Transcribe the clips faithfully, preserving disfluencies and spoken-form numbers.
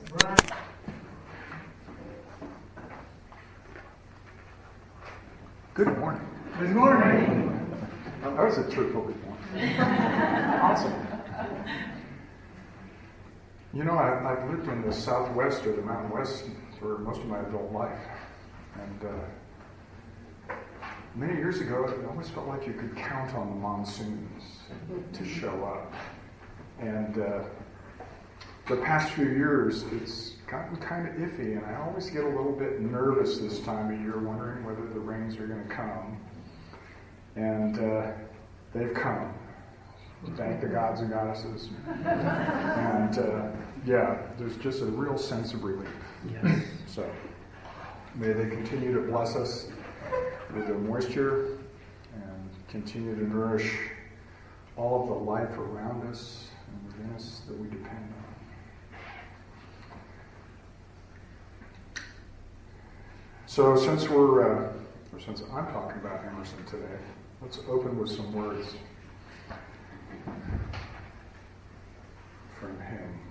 Good morning. Good morning. That was a cheerful good morning. Awesome. You know, I, I've lived in the Southwest or the Mountain West for most of my adult life. And uh, many years ago, it always felt like you could count on the monsoons to show up. And uh, the past few years, it's gotten kind of iffy, and I always get a little bit nervous this time of year, wondering whether the rains are going to come. And uh, they've come. Thank the gods and goddesses. And uh, yeah, there's just a real sense of relief. Yes. So may they continue to bless us with their moisture and continue to nourish all of the life around us and within us that we depend on. So since we're, uh, or since I'm talking about Emerson today, let's open with some words from him.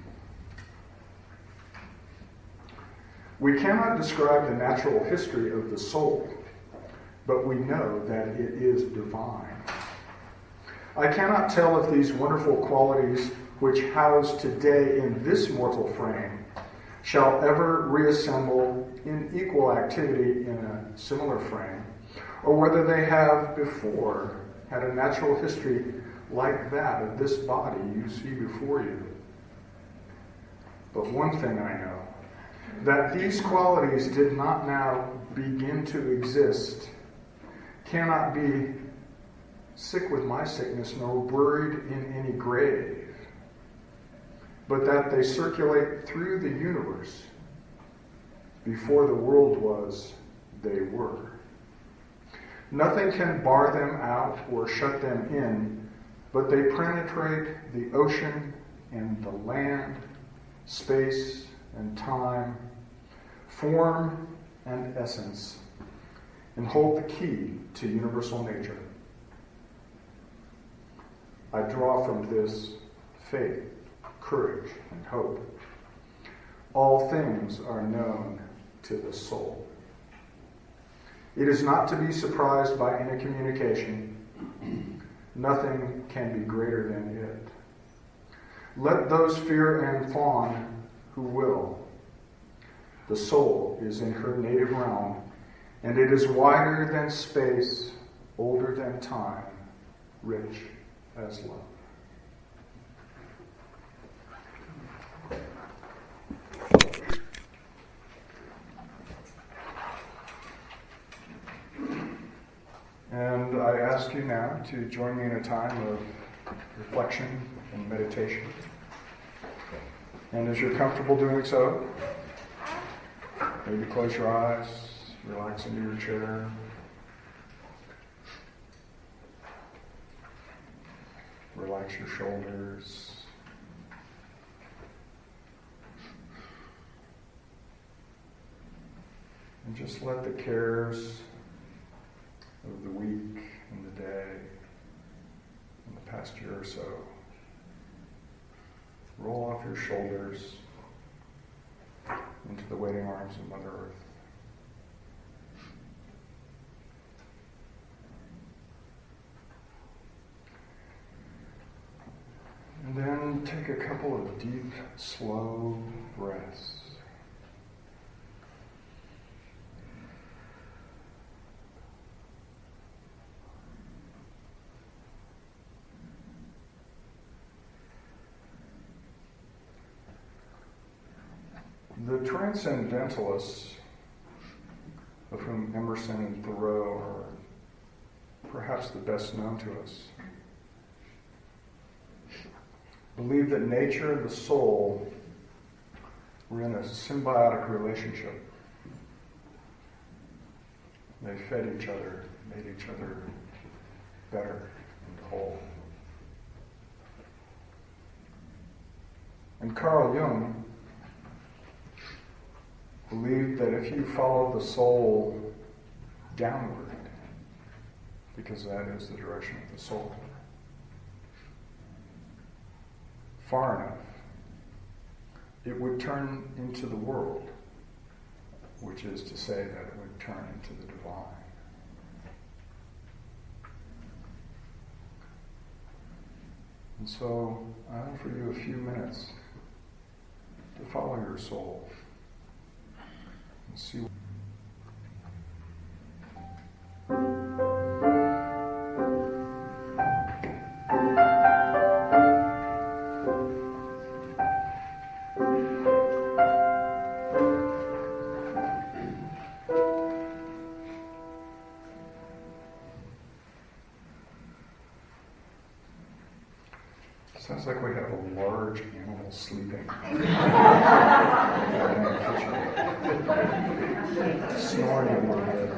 We cannot describe the natural history of the soul, but we know that it is divine. I cannot tell if these wonderful qualities which house today in this mortal frame shall ever reassemble in equal activity in a similar frame, or whether they have before had a natural history like that of this body you see before you. But one thing I know, that these qualities did not now begin to exist, cannot be sick with my sickness, nor buried in any grave, but that they circulate through the universe. Before the world was, they were. Nothing can bar them out or shut them in, but they penetrate the ocean and the land, space and time, form and essence, and hold the key to universal nature. I draw from this faith, courage, and hope. All things are known to the soul. It is not to be surprised by any communication. Nothing can be greater than it. Let those fear and fawn who will. The soul is in her native realm, and it is wider than space, older than time, rich as love. And I ask you now to join me in a time of reflection and meditation. And as you're comfortable doing so, maybe close your eyes, relax into your chair. Relax your shoulders. And just let the cares of the week and the day and the past year or so roll off your shoulders into the waiting arms of Mother Earth. And then take a couple of deep, slow breaths. The transcendentalists, of whom Emerson and Thoreau are perhaps the best known to us, believe that nature and the soul were in a symbiotic relationship. They fed each other, made each other better and whole. And Carl Jung believed that if you follow the soul downward, because that is the direction of the soul, far enough, it would turn into the world, which is to say that it would turn into the divine. And so I offer you a few minutes to follow your soul and see. Sounds like we have a large animal sleeping. Snoring in my head.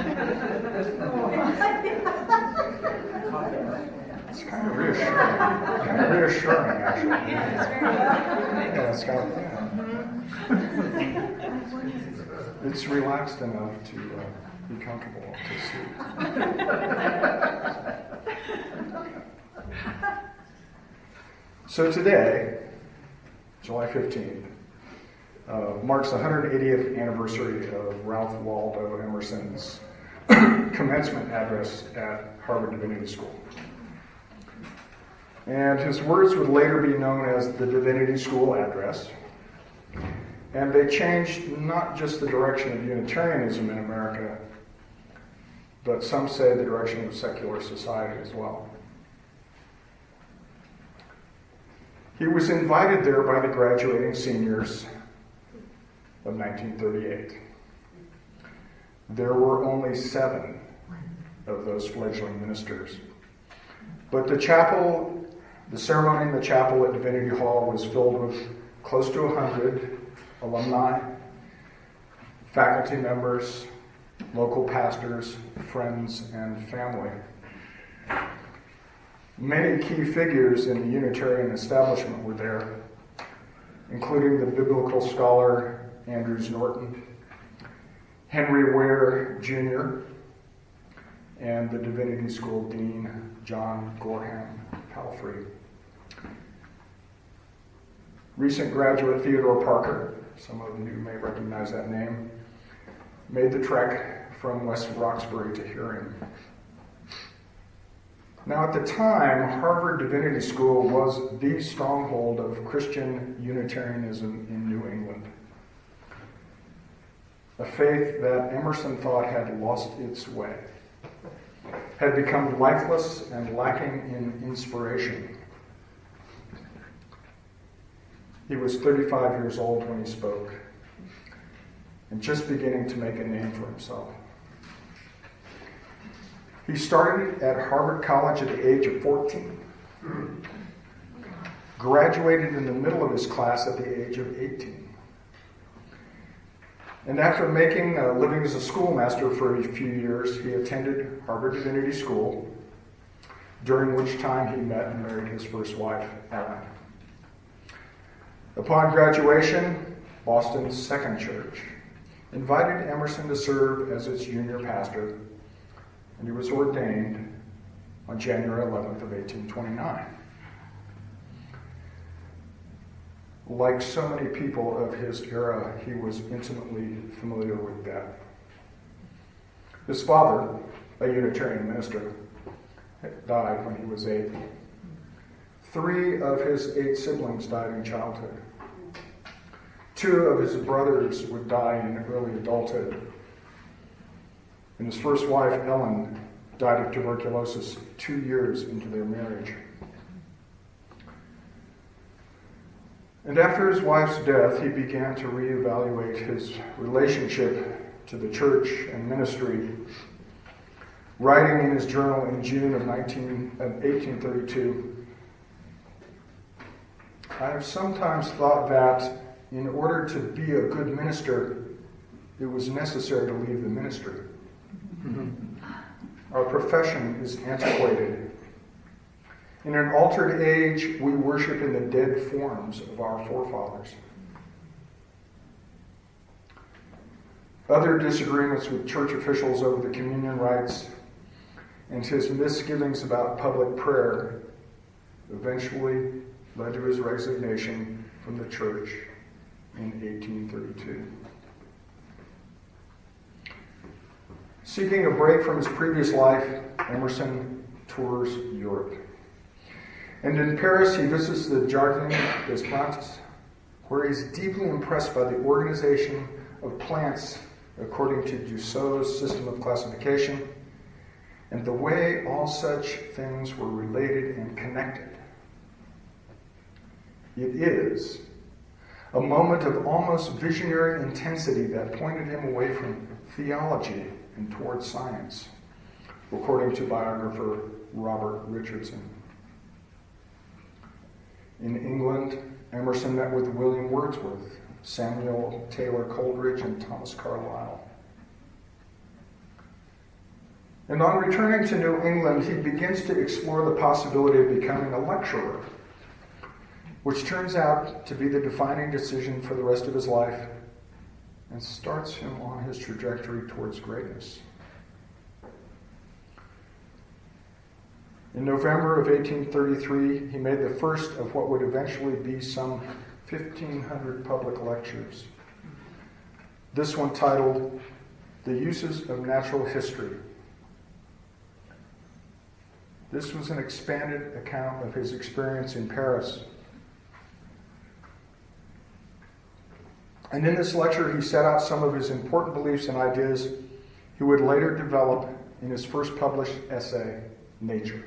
It's kind of reassuring. Kind of reassuring, actually. Yeah, it's kind of, yeah. It's relaxed enough to uh, be comfortable to sleep. So today, July fifteenth, uh, marks the one hundred eightieth anniversary of Ralph Waldo Emerson's commencement address at Harvard Divinity School. And his words would later be known as the Divinity School Address. And they changed not just the direction of Unitarianism in America, but some say the direction of secular society as well. He was invited there by the graduating seniors of nineteen thirty-eight. There were only seven of those fledgling ministers. But the chapel, the ceremony in the chapel at Divinity Hall was filled with close to one hundred alumni, faculty members, local pastors, friends, and family. Many key figures in the Unitarian establishment were there, including the biblical scholar Andrews Norton, Henry Ware Junior, and the Divinity School Dean John Gorham Palfrey. Recent graduate Theodore Parker, some of you may recognize that name, made the trek from West Roxbury to hear him. Now, at the time, Harvard Divinity School was the stronghold of Christian Unitarianism in New England, a faith that Emerson thought had lost its way, had become lifeless and lacking in inspiration. He was thirty-five years old when he spoke, and just beginning to make a name for himself. He started at Harvard College at the age of fourteen, graduated in the middle of his class at the age of eighteen. And after making a living as a schoolmaster for a few years, he attended Harvard Divinity School, during which time he met and married his first wife, Ellen. Upon graduation, Boston's Second Church invited Emerson to serve as its junior pastor, and he was ordained on January eleventh of eighteen twenty-nine. Like so many people of his era, he was intimately familiar with death. His father, a Unitarian minister, died when he was eight. Three of his eight siblings died in childhood. Two of his brothers would die in early adulthood. And his first wife, Ellen, died of tuberculosis two years into their marriage. And after his wife's death, he began to reevaluate his relationship to the church and ministry, writing in his journal in June of eighteen thirty-two, "I have sometimes thought that in order to be a good minister, it was necessary to leave the ministry. Our profession is antiquated. In an altered age, we worship in the dead forms of our forefathers." Other disagreements with church officials over the communion rites and his misgivings about public prayer eventually led to his resignation from the church in eighteen thirty-two. Seeking a break from his previous life, Emerson tours Europe. And in Paris, he visits the Jardin des Plantes, where he's deeply impressed by the organization of plants according to Dussault's system of classification, and the way all such things were related and connected. It is a moment of almost visionary intensity that pointed him away from theology and towards science, according to biographer Robert Richardson. In England, Emerson met with William Wordsworth, Samuel Taylor Coleridge, and Thomas Carlyle. And on returning to New England, he begins to explore the possibility of becoming a lecturer, which turns out to be the defining decision for the rest of his life and starts him on his trajectory towards greatness. In November of eighteen thirty-three, he made the first of what would eventually be some fifteen hundred public lectures. This one titled, The Uses of Natural History. This was an expanded account of his experience in Paris. And in this lecture, he set out some of his important beliefs and ideas he would later develop in his first published essay, Nature.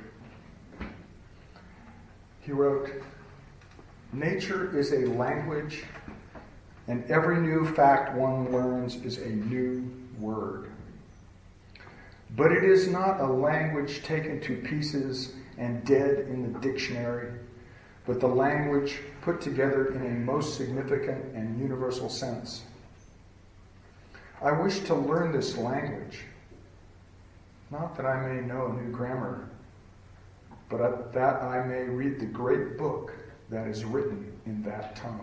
He wrote, "Nature is a language, and every new fact one learns is a new word. But it is not a language taken to pieces and dead in the dictionary, but the language put together in a most significant and universal sense. I wish to learn this language, not that I may know a new grammar, but that I may read the great book that is written in that tongue."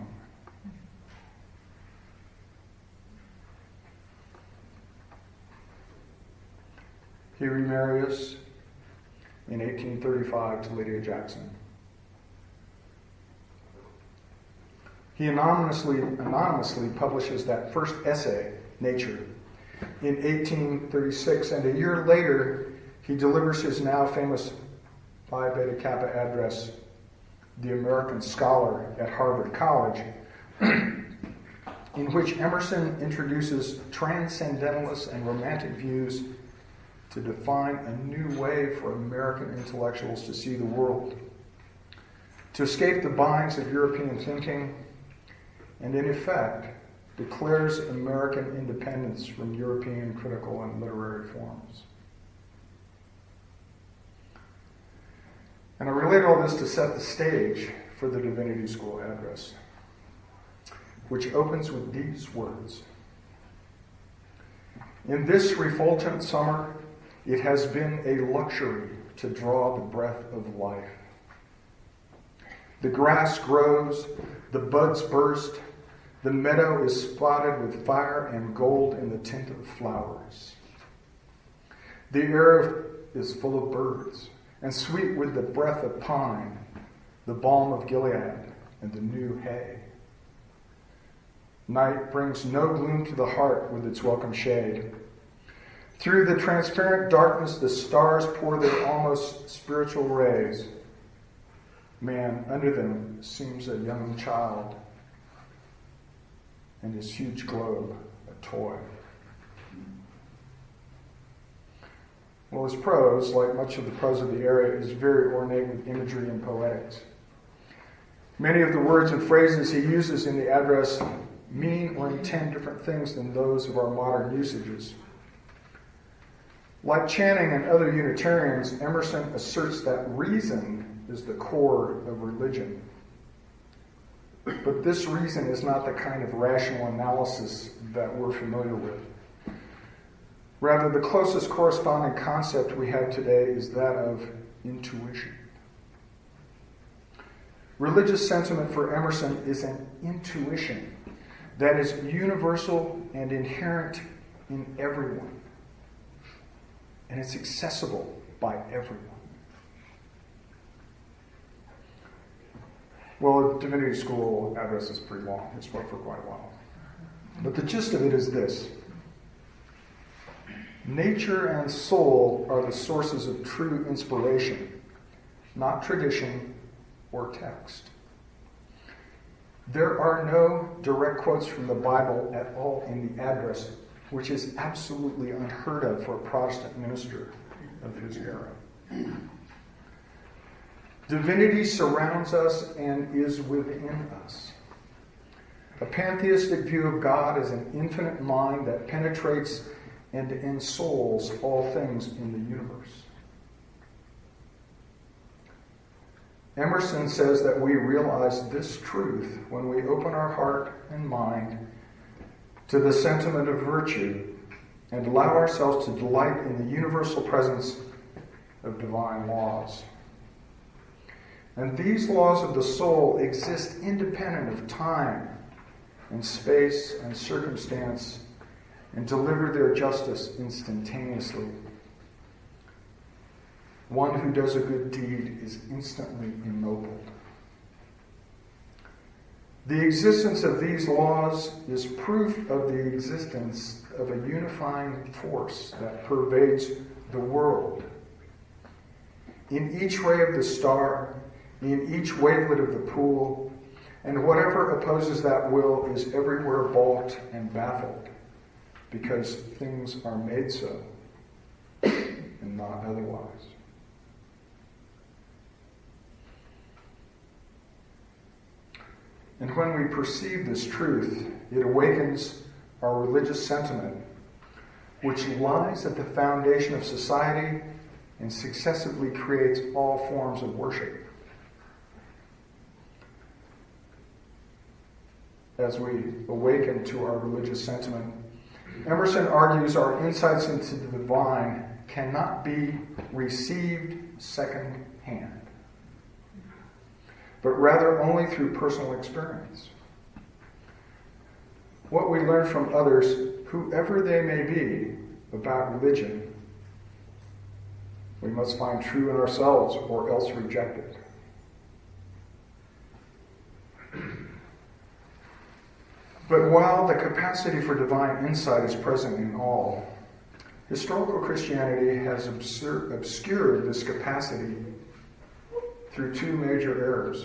He remarries in eighteen thirty-five to Lydia Jackson. He anonymously, anonymously publishes that first essay, Nature, in eighteen thirty-six, and a year later, he delivers his now famous Phi Beta Kappa address, The American Scholar at Harvard College, in which Emerson introduces transcendentalist and romantic views to define a new way for American intellectuals to see the world, to escape the binds of European thinking, and in effect, declares American independence from European critical and literary forms. And I relate all this to set the stage for the Divinity School address, which opens with these words. "In this refulgent summer, it has been a luxury to draw the breath of life. The grass grows, the buds burst, the meadow is spotted with fire and gold in the tint of flowers. The air is full of birds, and sweet with the breath of pine, the balm of Gilead, and the new hay. Night brings no gloom to the heart with its welcome shade. Through the transparent darkness, the stars pour their almost spiritual rays. Man under them seems a young child, and his huge globe a toy." Well, his prose, like much of the prose of the era, is very ornate with imagery and poetics. Many of the words and phrases he uses in the address mean or intend different things than those of our modern usages. Like Channing and other Unitarians, Emerson asserts that reason is the core of religion. But this reason is not the kind of rational analysis that we're familiar with. Rather, the closest corresponding concept we have today is that of intuition. Religious sentiment for Emerson is an intuition that is universal and inherent in everyone. And it's accessible by everyone. Well, the Divinity School address is pretty long. It spoke for quite a while. But the gist of it is this. Nature and soul are the sources of true inspiration, not tradition or text. There are no direct quotes from the Bible at all in the address, which is absolutely unheard of for a Protestant minister of his era. Divinity surrounds us and is within us. A pantheistic view of God is an infinite mind that penetrates and ensouls all things in the universe. Emerson says that we realize this truth when we open our heart and mind to the sentiment of virtue and allow ourselves to delight in the universal presence of divine laws. And these laws of the soul exist independent of time and space and circumstance and deliver their justice instantaneously. One who does a good deed is instantly ennobled. The existence of these laws is proof of the existence of a unifying force that pervades the world. In each ray of the star, in each wavelet of the pool, and whatever opposes that will is everywhere balked and baffled, because things are made so, and not otherwise. And when we perceive this truth, it awakens our religious sentiment, which lies at the foundation of society and successively creates all forms of worship. As we awaken to our religious sentiment, Emerson argues our insights into the divine cannot be received second-hand, but rather only through personal experience. What we learn from others, whoever they may be, about religion, we must find true in ourselves or else reject it. But while the capacity for divine insight is present in all, historical Christianity has obscur- obscured this capacity through two major errors.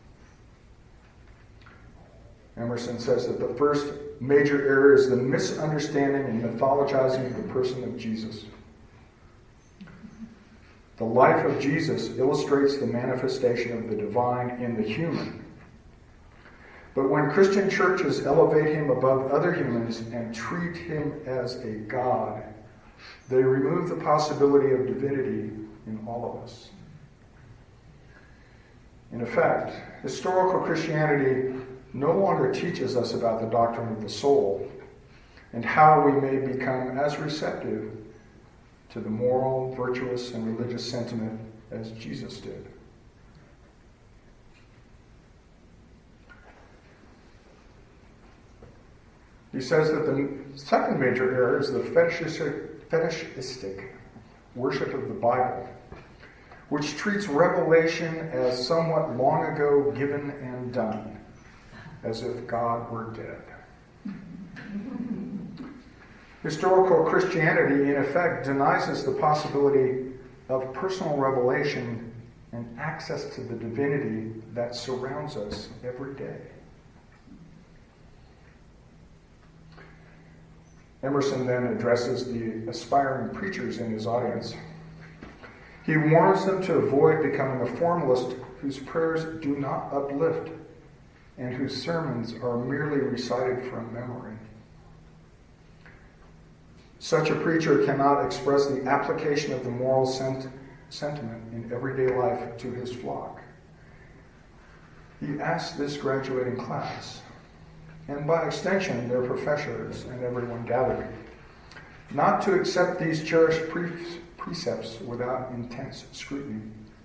Emerson says that the first major error is the misunderstanding and mythologizing of the person of Jesus. The life of Jesus illustrates the manifestation of the divine in the human. But when Christian churches elevate him above other humans and treat him as a god, they remove the possibility of divinity in all of us. In effect, historical Christianity no longer teaches us about the doctrine of the soul and how we may become as receptive to the moral, virtuous, and religious sentiment as Jesus did. He says that the second major error is the fetishistic, fetishistic worship of the Bible, which treats revelation as somewhat long ago given and done, as if God were dead. Historical Christianity, in effect, denies us the possibility of personal revelation and access to the divinity that surrounds us every day. Emerson then addresses the aspiring preachers in his audience. He warns them to avoid becoming a formalist whose prayers do not uplift and whose sermons are merely recited from memory. Such a preacher cannot express the application of the moral sent- sentiment in everyday life to his flock. He asked this graduating class, and by extension their professors and everyone gathered, not to accept these cherished pre- precepts without intense scrutiny.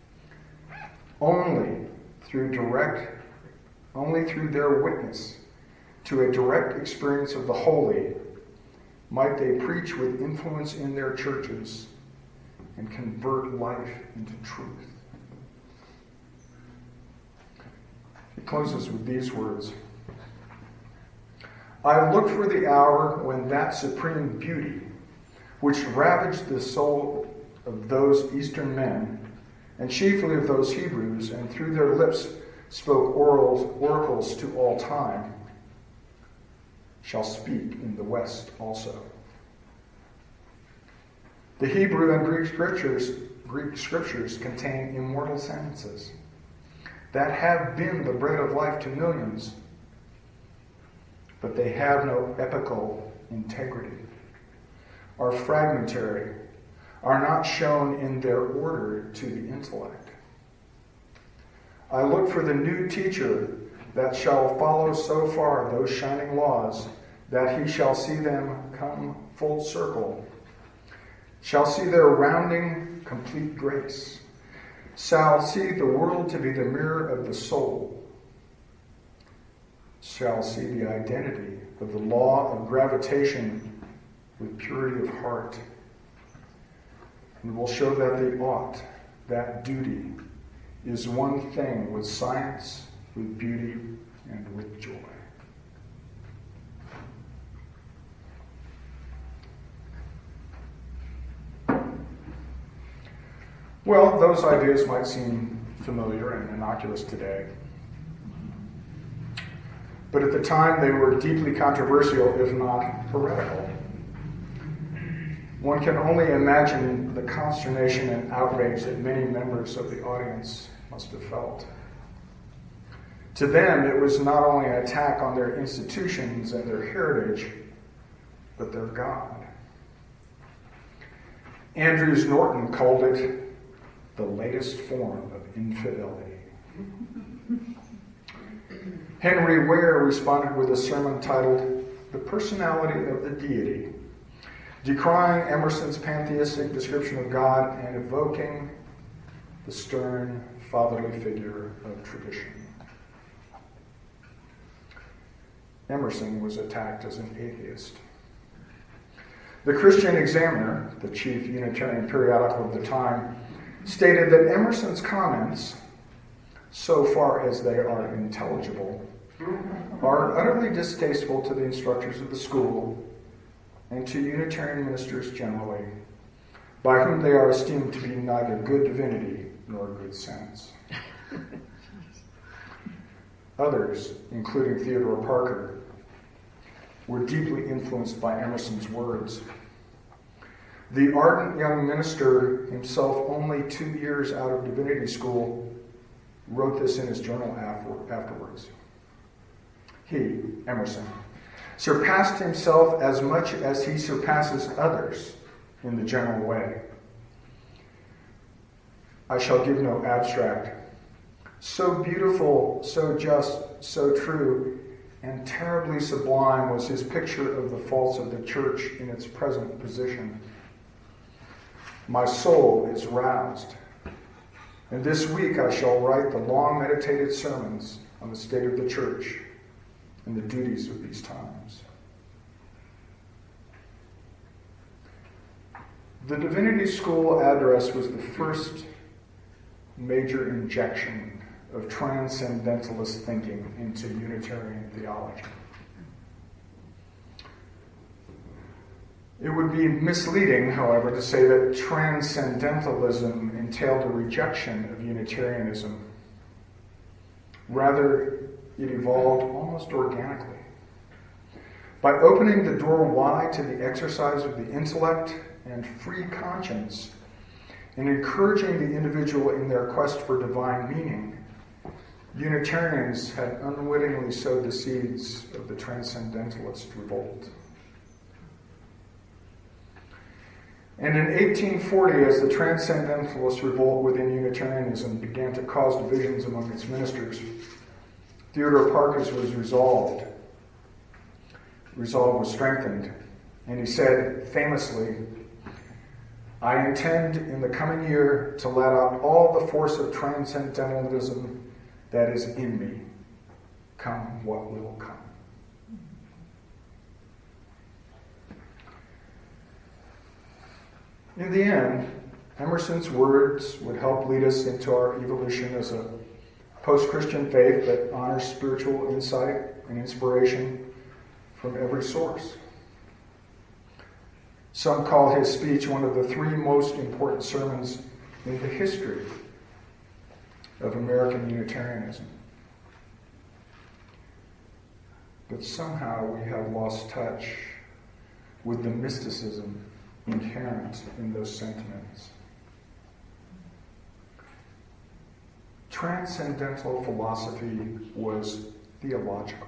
Only through direct, only through their witness to a direct experience of the holy might they preach with influence in their churches and convert life into truth. He closes with these words. I look for the hour when that supreme beauty, which ravaged the soul of those Eastern men, and chiefly of those Hebrews, and through their lips spoke oracles, oracles to all time, shall speak in the West also. The Hebrew and Greek scriptures, Greek scriptures contain immortal sentences that have been the bread of life to millions, but they have no epical integrity, are fragmentary, are not shown in their order to the intellect. I look for the new teacher that shall follow so far those shining laws that he shall see them come full circle, shall see their rounding complete grace, shall see the world to be the mirror of the soul, shall see the identity of the law of gravitation with purity of heart, and will show that the ought, that duty, is one thing with science, with beauty, and with joy. Well, those ideas might seem familiar and innocuous today. But at the time, they were deeply controversial, if not heretical. One can only imagine the consternation and outrage that many members of the audience must have felt. To them, it was not only an attack on their institutions and their heritage, but their God. Andrews Norton called it the latest form of infidelity. Henry Ware responded with a sermon titled The Personality of the Deity, decrying Emerson's pantheistic description of God and evoking the stern, fatherly figure of tradition. Emerson was attacked as an atheist. The Christian Examiner, the chief Unitarian periodical of the time, stated that Emerson's comments, so far as they are intelligible, are utterly distasteful to the instructors of the school and to Unitarian ministers generally, by whom they are esteemed to be neither good divinity nor good sense. Others, including Theodore Parker, were deeply influenced by Emerson's words. The ardent young minister, himself only two years out of divinity school, wrote this in his journal afterwards. He, Emerson, surpassed himself as much as he surpasses others in the general way. I shall give no abstract. So beautiful, so just, so true, and terribly sublime was his picture of the faults of the church in its present position. My soul is roused, and this week I shall write the long meditated sermons on the state of the church and the duties of these times. The Divinity School address was the first major injection of transcendentalist thinking into Unitarian theology. It would be misleading, however, to say that transcendentalism entailed a rejection of Unitarianism. Rather, it evolved almost organically. By opening the door wide to the exercise of the intellect and free conscience, and encouraging the individual in their quest for divine meaning, Unitarians had unwittingly sowed the seeds of the Transcendentalist revolt. And in eighteen forty, as the Transcendentalist revolt within Unitarianism began to cause divisions among its ministers, Theodore Parker's was resolved. Resolve was strengthened, and he said famously, I intend in the coming year to let out all the force of transcendentalism that is in me, come what will come. In the end, Emerson's words would help lead us into our evolution as a post-Christian faith that honors spiritual insight and inspiration from every source. Some call his speech one of the three most important sermons in the history of American Unitarianism. But somehow we have lost touch with the mysticism inherent in those sentiments. Transcendental philosophy was theological.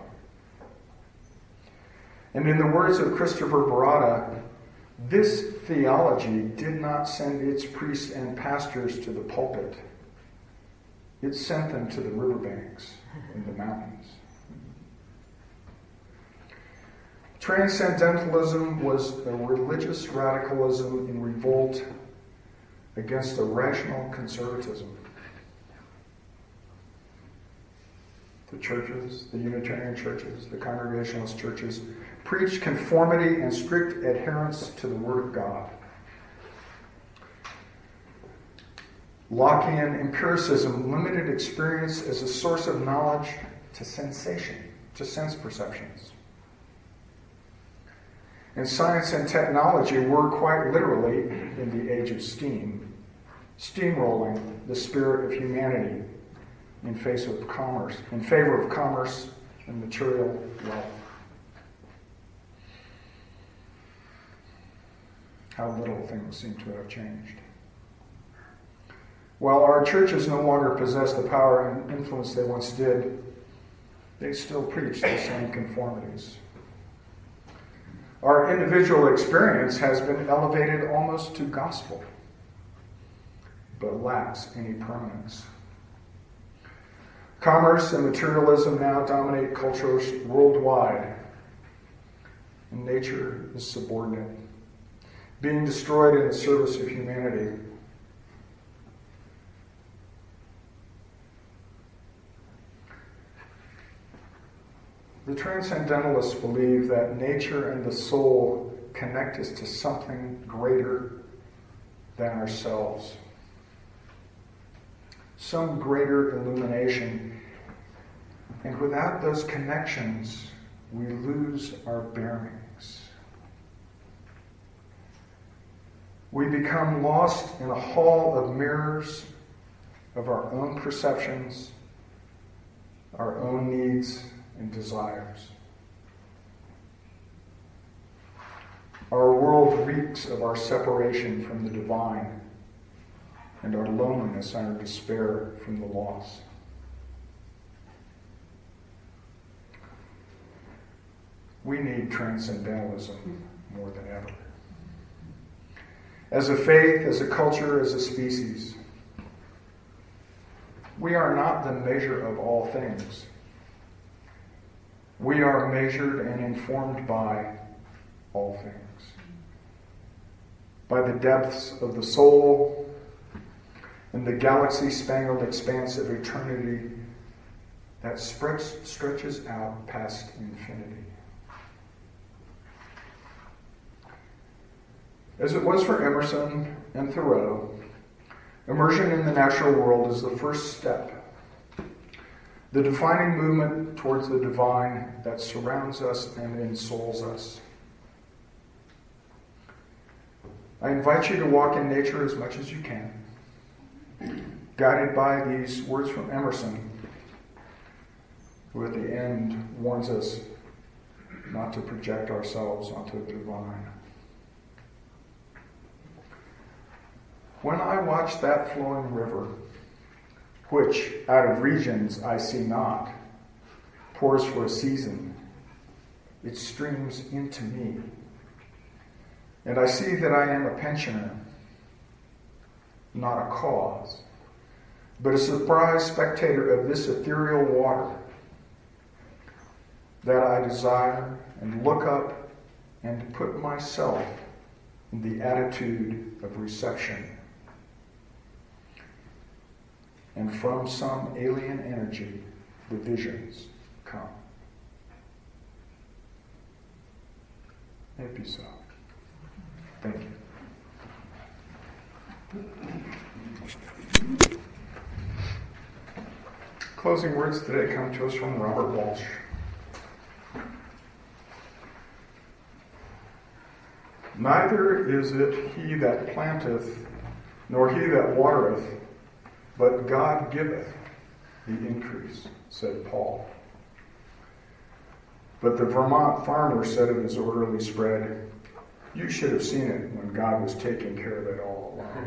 And in the words of Christopher Barada, this theology did not send its priests and pastors to the pulpit. It sent them to the riverbanks and the mountains. Transcendentalism was a religious radicalism in revolt against a rational conservatism. The churches, the Unitarian churches, the Congregationalist churches, preached conformity and strict adherence to the Word of God. Lockean empiricism limited experience as a source of knowledge to sensation, to sense perceptions. And science and technology were quite literally, in the age of steam, steamrolling the spirit of humanity in face of commerce, in favor of commerce and material wealth. How little things seem to have changed. While our churches no longer possess the power and influence they once did, they still preach the same conformities. Our individual experience has been elevated almost to gospel, but lacks any permanence. Commerce and materialism now dominate cultures worldwide, and nature is subordinate, being destroyed in the service of humanity. The Transcendentalists believe that nature and the soul connect us to something greater than ourselves. Some greater illumination. And without those connections, we lose our bearings. We become lost in a hall of mirrors of our own perceptions, our own needs and desires. Our world reeks of our separation from the divine and our loneliness and our despair from the lost. We need transcendentalism more than ever. As a faith, as a culture, as a species, we are not the measure of all things. We are measured and informed by all things. By the depths of the soul and the galaxy-spangled expanse of eternity that stretch, stretches out past infinity. As it was for Emerson and Thoreau, immersion in the natural world is the first step, the defining movement towards the divine that surrounds us and ensouls us. I invite you to walk in nature as much as you can, guided by these words from Emerson, who at the end warns us not to project ourselves onto the divine. When I watch that flowing river, which out of regions I see not, pours for a season, it streams into me. And I see that I am a pensioner, not a cause, but a surprised spectator of this ethereal water that I desire and look up and put myself in the attitude of reception. And from some alien energy, the visions come. May it be so. Thank you. Closing words today come to us from Robert Walsh. Neither is it he that planteth, nor he that watereth, but God giveth the increase, said Paul. But the Vermont farmer said of his orderly spread, you should have seen it when God was taking care of it all along.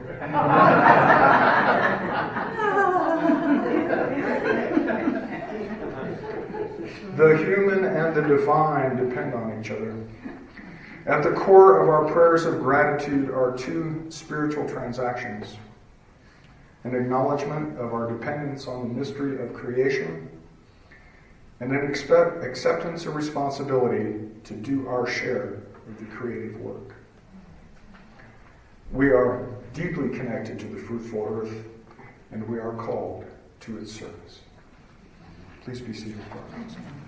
The human and the divine depend on each other. At the core of our prayers of gratitude are two spiritual transactions: an acknowledgement of our dependence on the mystery of creation, and an expect, acceptance of responsibility to do our share of the creative work. We are deeply connected to the fruitful earth, and we are called to its service. Please be seated for our next.